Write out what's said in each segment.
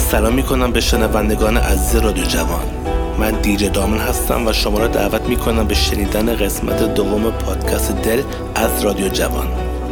سلام میکنم به شنوندگان عزیز رادیو جوان. من دیجی دامن هستم و شما را دعوت میکنم به شنیدن قسمت دوم پادکست دل از رادیو جوان.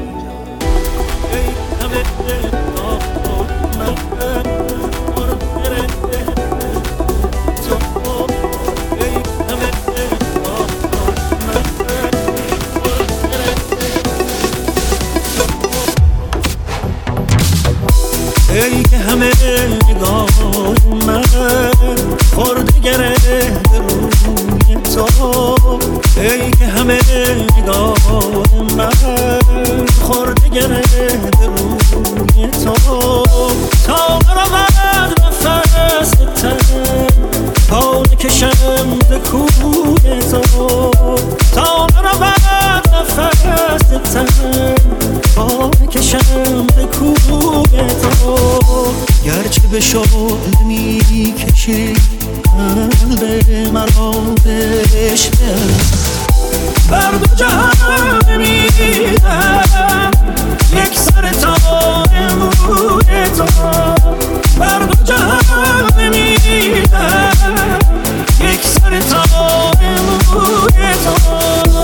ای که همه نگاه من خورده گره روی تو، ای که همه نگاه من خورده گره روی تو، تا برود نفس تن پا نکشم به کوی تو، تا برود نفس تن پا نکشم به کوی تو، گرچه به شعله می کشی قلب مرا بشکه، بر دو جهان بمیرم یک سر تار موی تو، بر دو جهان بمیرم یک سر تار موی تو.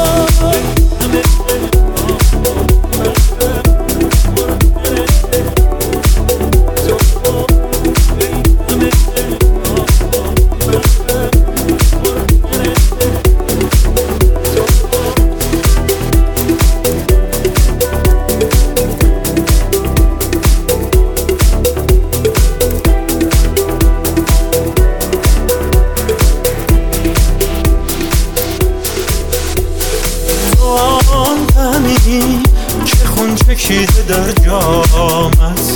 چکیده در جامت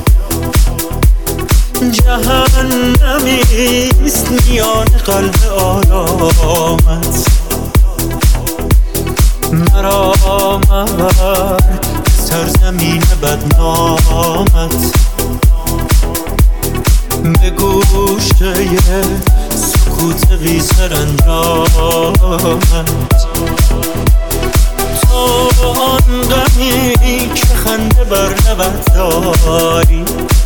جهنمیست میان قلب آرامت، مرا مبر سرزمین بدنامت، به گوشه سکوت بی سرانجامت، آن غمی که خنده بر لبت داری،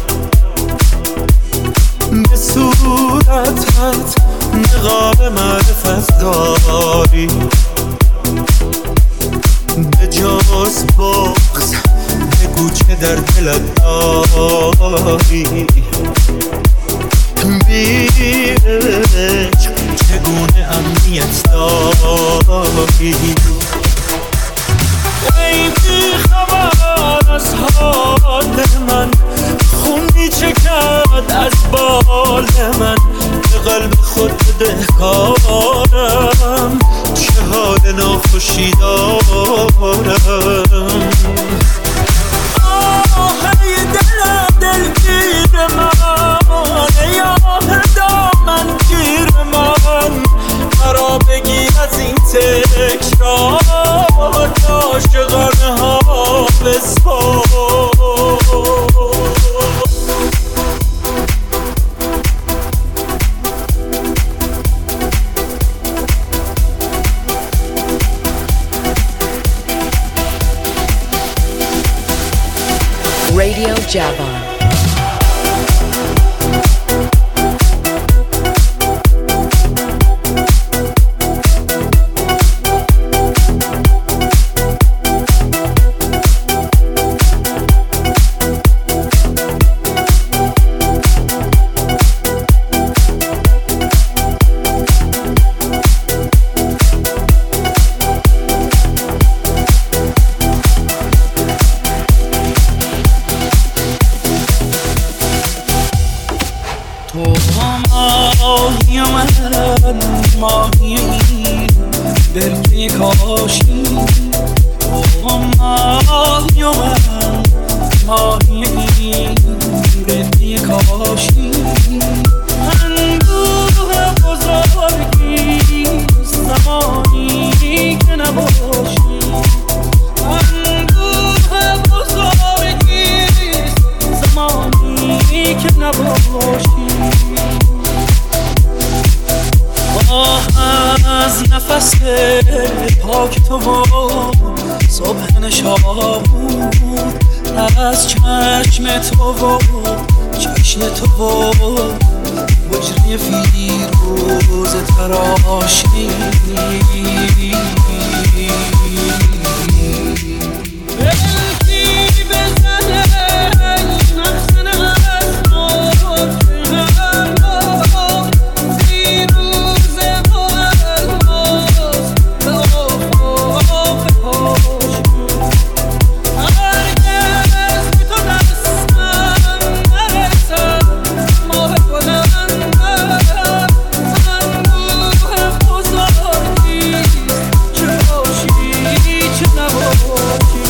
به صورتت نقاب معرفت داری، به جز بغض بگو چه در دلت داری، بی عشق چگونه امنیت داری، ای بی خبر از حال من، خون می چکد از بال من، به قلب خود بدهکارم چه حال ناخوشی دارم. آه ای دلم دلگیر من، ای آه دامن گیر من، مرا بگیر از این تکرار عاشقانه ها بسپار. Radio Javan. ماهی برکه کاشی، ماهی من ماهی برکه کاشی، اندوه بزرگی زمانی که نباشی، اندوه بزرگی زمانی که نباشی، از نفس پاک تو و صبح نشابور از چشم تو و چشم تو و مجری فیروز تراشی بلکی بزنه مخزن از موت فیروز و الماس به آفاق پاش هرگز بی تو دستم نرسد ماه بلندم انبوه بزرگیست چه باشی چه نباشی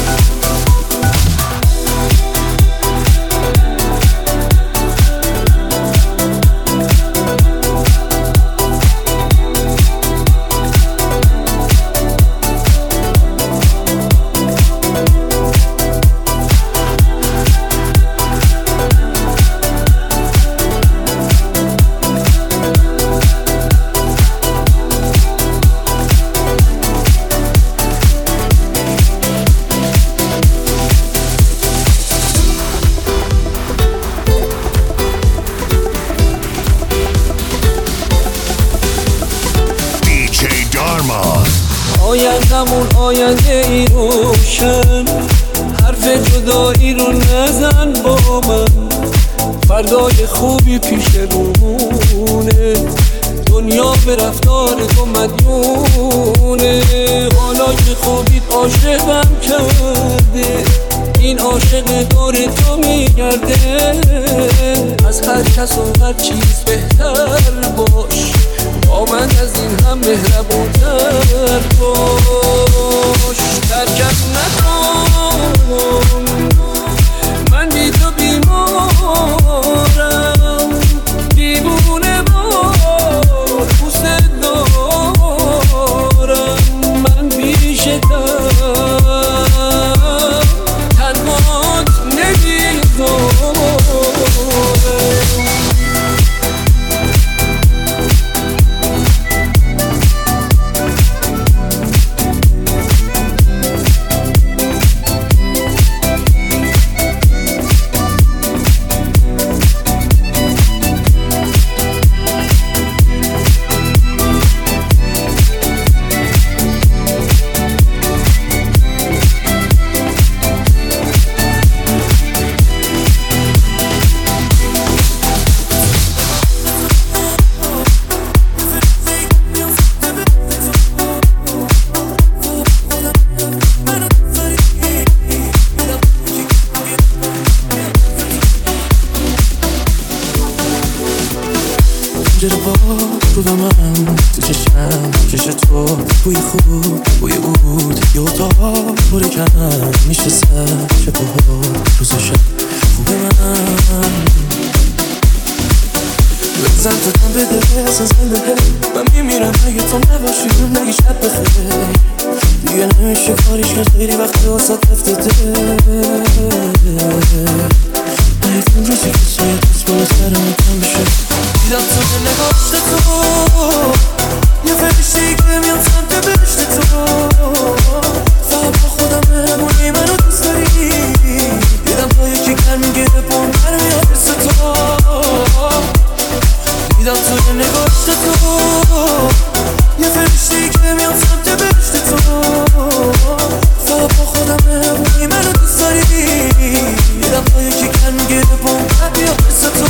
آیندمون آینده ای روشن حرف جدایی رو نزن با من فردای خوبی پیش رومونه دنیا به رفتار تو مدیونه حالا که خوبیت عاشقم کرده این عاشق دور تو میگرده از هر کس و هر چیز بهتر باش با من از این هم مهربونتر باش ترکم نکن من بی تو بیمارم دیوونه بار پوست دارم من بیشتر تنهات نمیذارم تو چشم چش تو بوی خوب بوی بود یه اتاق پره کم میشه سر شب و روز و شب خوب من بزن تکم بده احساس بده من میمیرم اگه تو نباشی نگی شب بخیر دیگه نمیشه کاریش کرد خیلی وقت واسه افتاده باید اون روزی که سایه دست بالا سرم کم بشه دیدم تو نگاشت تو یه فرشتی که میام سمت بهشت تو فقط با خودم بمونی منو دوست داری دیدم تا یکی کر میگیره پام برمیاد حس تو دیدم تو نگاشت تو یه فرشتی که میام سمت بهشت تو فقط با خودم بمونی منو دوست داری دیدم تا یکی کر میگیره پام برمیاد حس تو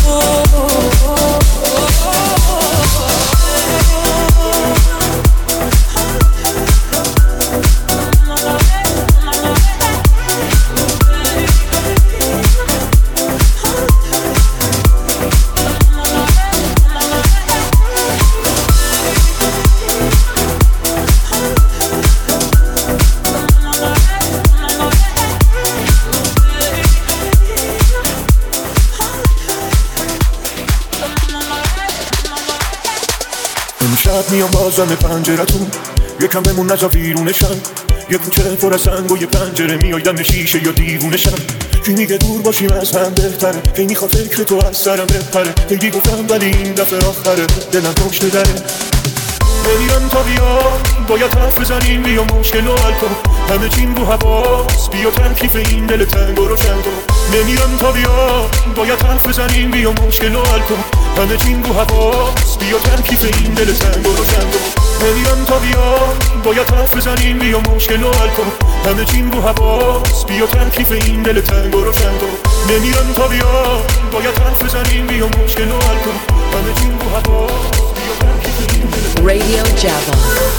شب میام بازم پنجرتون یکم بمون نزا بیرونشم یه کوچه پر از سنگ و یه پنجره میای دم شیشه یا دیوونشم کی میگه دور باشیم از هم بهتره کی میخواد فکر تو از سرم بپره هیدی گفتم ولی این دفعه آخره دلم پشت دره نمیرم تا بیا باید حرف بزنیم بیا مشکل رو حل کن همه چیم رو حواس بیا ترکیف این دل تنگ رو روشن کن نمیرم تا بیا باید حرف بزنیم بیا مشکل رو حل کن همه چیم رو حواس بیا ترکیف این دل تنگ رو روشن کن نمیرم تا بیا باید حرف بزنیم بیا مشکل رو حل کن همه چیم رو حواس بیا ترکیف این دل تنگ رو روشن کن نمیرم تا بیا باید حرف بزنیم بیا مشکل رو حل کن همه چیم رو حواس بیا ترکیف این دل Radio Java.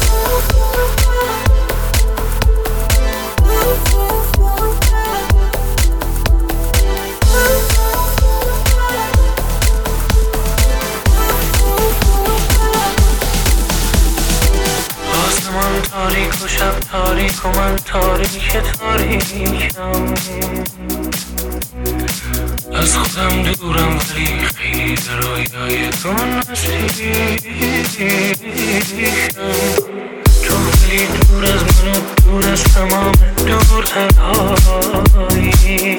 آسمان تاریک و شب تاریک و من تاریکم از خودم دورم ولی خیلی در رویای تو نزدیکم تو خیلی دور از من و دور از تمام دورترهایی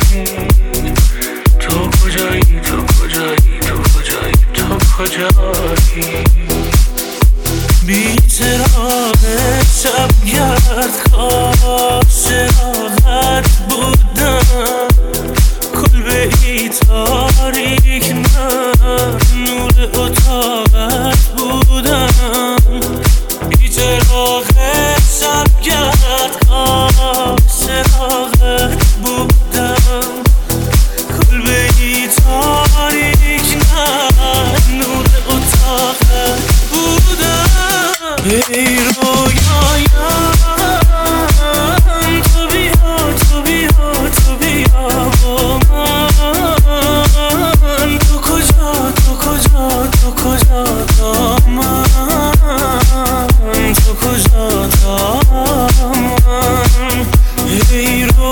تو کجایی تو کجایی تو کجایی تو کجایی بی چراغ شبگرد کاش راحت بودم کلبه ای تاریک من نور اتاقت بودم بی چراغ شبگرد کاش راحت بودم کلبه ای تاریک من نور اتاقت بودم ای رویایم تو بیا تو بیا تو بیا با من تو کجا تو کجا تو کجا تا من تو کجا تا من ای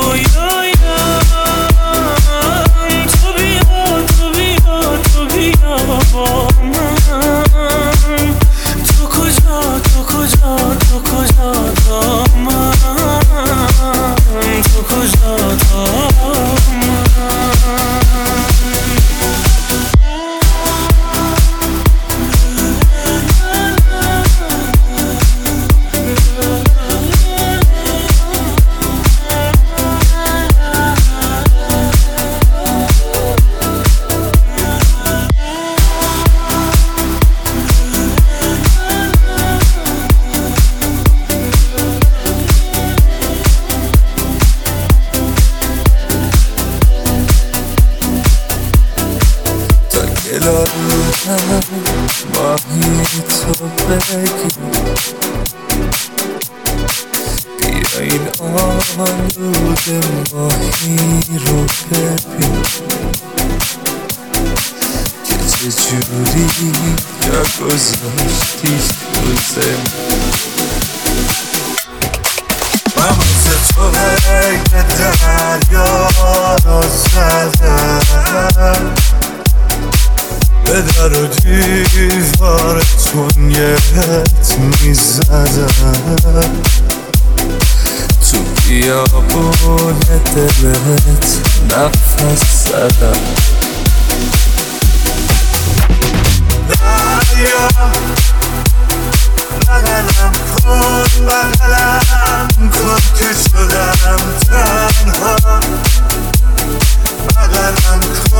رویایم تو بیا تو بیا تو بیا با من تو کجا تو کجا تو کجا تا من تو کجا تا من ماهی تو بگی بیا این آلود ماهی رو ببین که چجوری یا گذاشتیش تو زمین من مثل تو هی به دریا رو زدم به در و دیوارتون یت میزدم تو بیابون دلت نفس زدم دریا بغلم کن که شدم تنها بغلم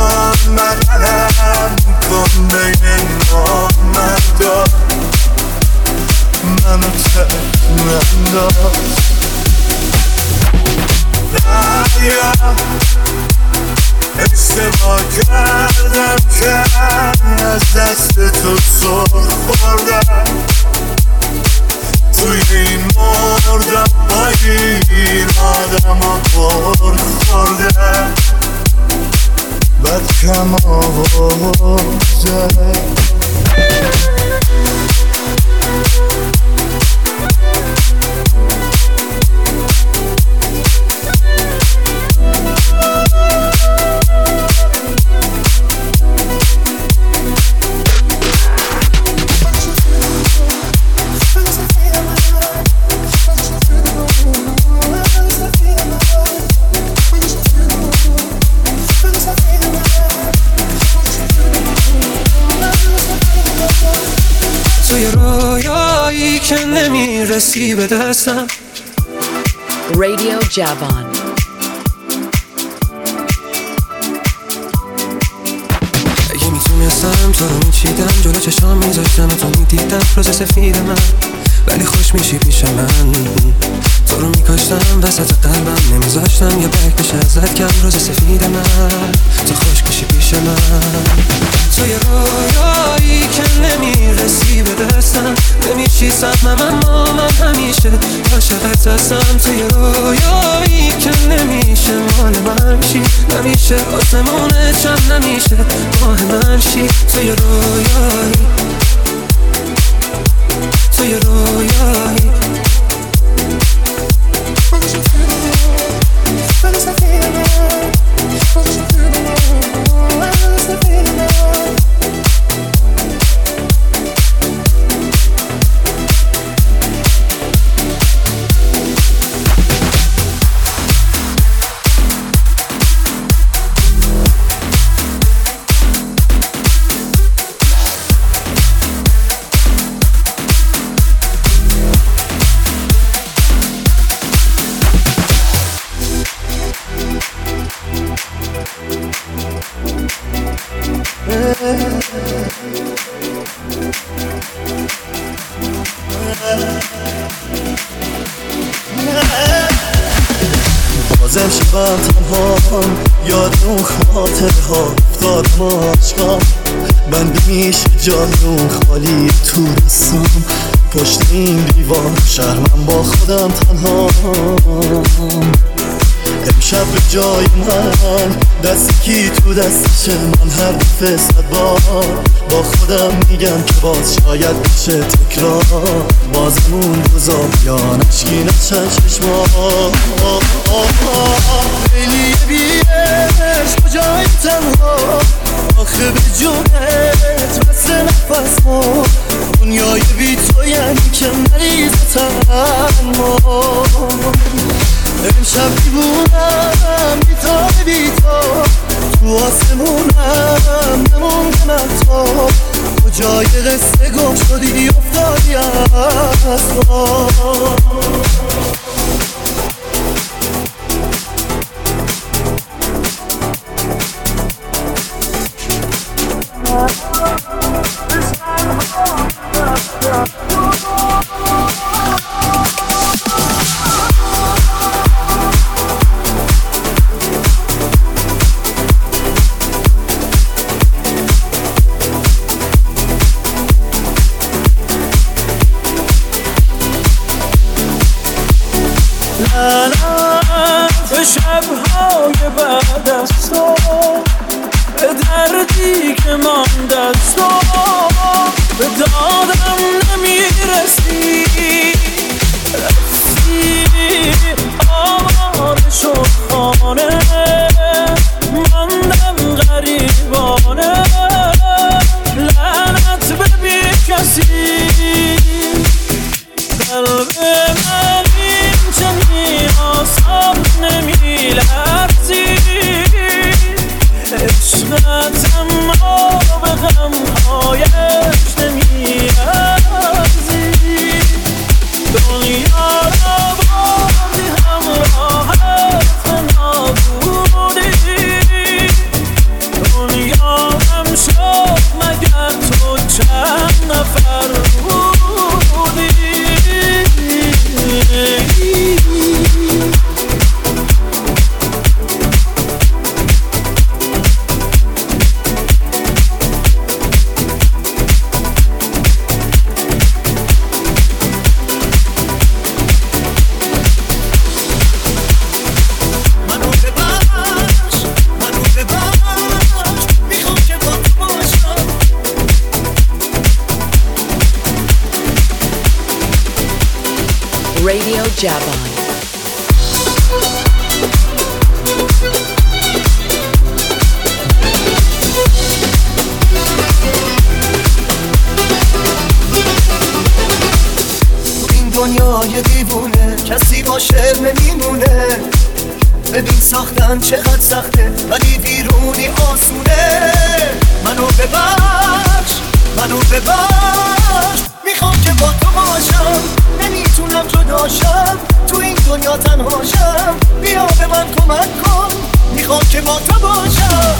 کن بین نامردا منو تک ننداز دریا اشتباه کردم که از دست تو سر خوردم توی این مردم با این آدم ها پر خوردم بد کم آورده که نمیرسی به دستم. رادیو جوان. اگه میتونستم تو رو میچیدم، جلو چشام میذاشتم تو میدیدم روز سفید من، ولی خوش میشی پیش من. تو رو میکاشتم وسط قلبم، نمیذاشتم یه برگ بشه ازت کم. روز سفید من، تو خوش میشی پیش من. تو یه رویایی که نمیرسی به دستم، نمیشی سهمم اما من همیشه عاشقت هستم. تو یه رویایی که نمیشه مال من شی، نمیشه آسمون چم، نمیشه ماه من شی. تو یه رویایی، تو یه رویایی. بازم شبم تنها یاد اون خاطره ها افتادم عشقم. من بیمیشه جای اون خالی تو دستم، پشت این دیوار شهرم با خودم تنها. امشب به جای من دستی کی تو دستشه، من هر دفعه 100 بار با خودم میگم که باز شاید بشه تکرار. بازم اون روزا بیان اشکی نشن چشما. خیلی بیش کجای تنها، آخه به جونت بس نفس ها. دنیای بی تو یعنی که مریض تنها. امشب دیوونم بی تو تو آسمونم نمونده مهتاب. کجای قصه گم شدی افتادی از خواب. لعنت به شب‌های بعد از تو، به دردی که مانده از تو. به دادم نمیرسی، رفتی آواره شد خانه، ماندم غریبانه. لعنت به بی کسی، قلب من این چنین آسان نمیلرزی. عشقت اما به غمهایش نمیارزی. دنیا را بردی همراهت نبودی، دنیا هم شد مگر تو چند نفر بودی. رادیو جوان. این دنیای دیوونه کسی با شعر نمیمونه. ببین ساختن چقدر سخته ولی بیرونی آسونه. منو ببخش، منو ببخش، میخوام که با تو باشم، نمیتونم جداشم، تو این دنیا تنهاشم، بیا به من کمک کن، میخوام که با تو باشم.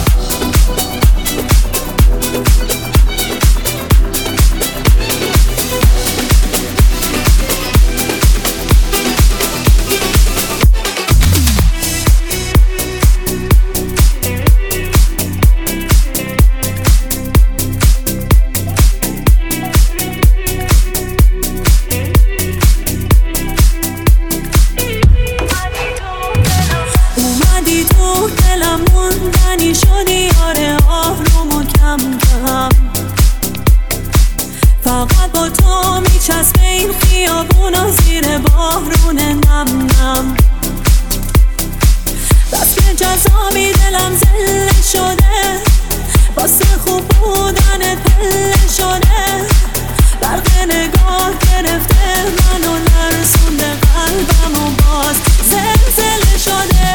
فقط با تو میچسبه این خیابونا زیر بارون نم نم، بس که جذابی دلم زله شده، واسه خوب بودنت پله شده، برق نگاه گرفته منو لرزونده قلبم و باز زلزله شده.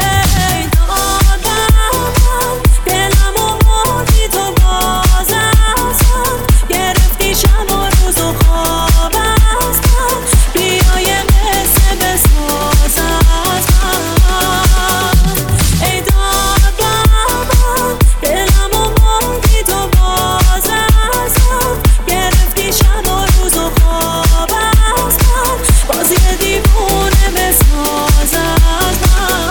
دلم و بودی تو باز ازم، گرفتی شب و روز و خواب از من، بیا یه قصه بساز از من. ای دادم دلم و بودی تو باز ازم، گرفتی شب و روز و خواب از من، باز یه دیوونه بساز از من.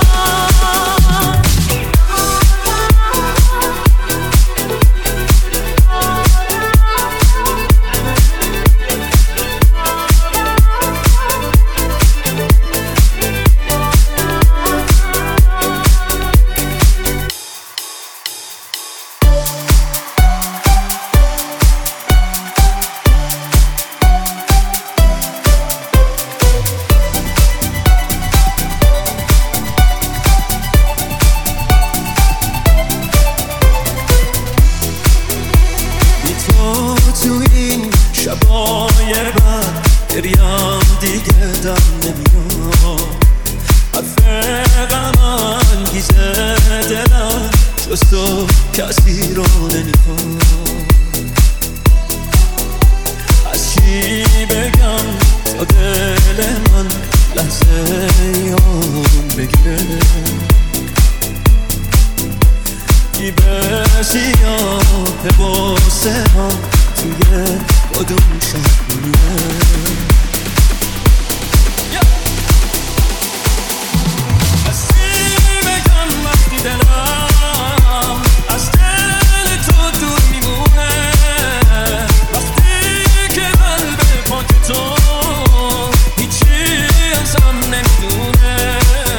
تو این شبای بعد گریم دیگه دم نمیاد، حرف غم انگیزه دلم جز تو کسی رو نمیخواد. از چی بگم تا دل من لحظه یارم بگیره، به سیاه باسه ها توی کدوم شهریه. از چی بگم وقتی دلم از دل تو دور میمونه، وقتی که قلب پاک تو هیچی ازم نمیدونه.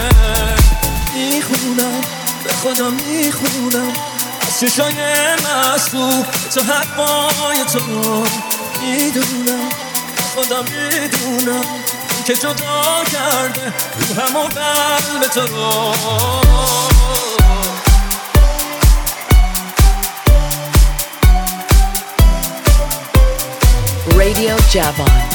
میخونم به خدا میخونم از چشای مستو تو حرفای تو، میدونم خدا میدونم که جدا کرده روحم و قلب تو رو. Radio Javon.